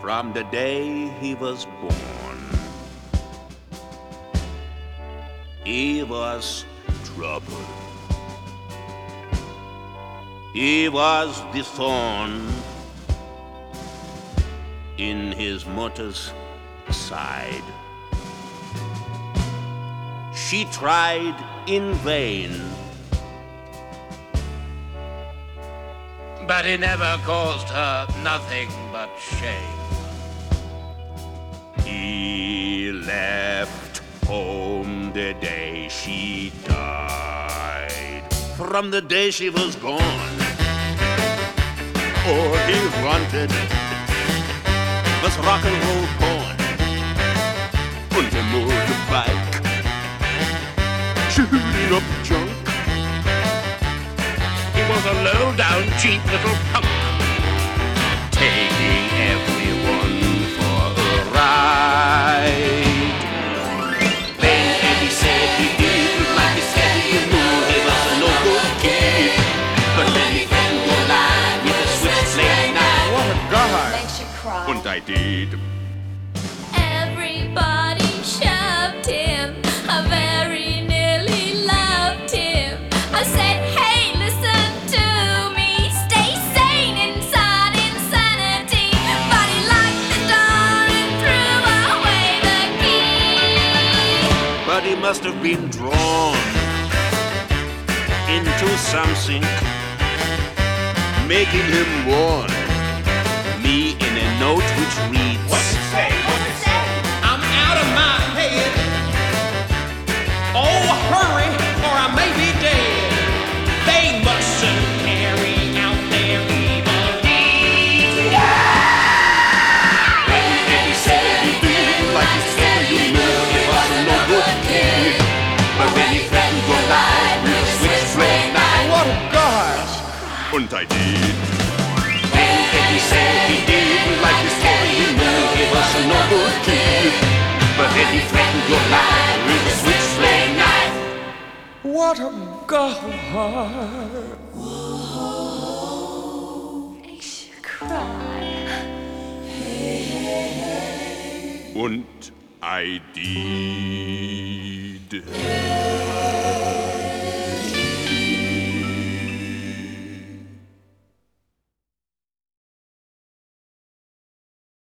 From the day he was born, he was trouble. He was the thorn in his mother's side. She tried in vain, but he never caused her nothing but shame. He left home the day she died. From the day she was gone, all he wanted was rock and roll porn und a motorbike, shooting up junk. He was a low-down, cheap little punk, taking everyone for a ride. When Eddie said he didn't like his heavy move, he was a no-good kid. But then he found the line with a switchblade knife. What a guy! Makes you cry. And I did. Everybody shoved him. I very nearly loved him. I said, hey, listen to me. Stay sane inside insanity. But he locked the door and threw away the key. But he must have been drawn into something, making him warn me in a note which reads, What's it say? I'm out of my head. Oh, hurry, or I may be dead. They mustn't carry out their evil deeds. When Eddie said he didn't like his heavy move, he was a no-good kid. But when he threatened to lie with a switchblade knife, What a guy! and I did. When Eddie said he didn't like his heavy move, he was a no-good kid. But then he threatened to lie with a switchblade knife. What a guy! Makes you cry. Und I did.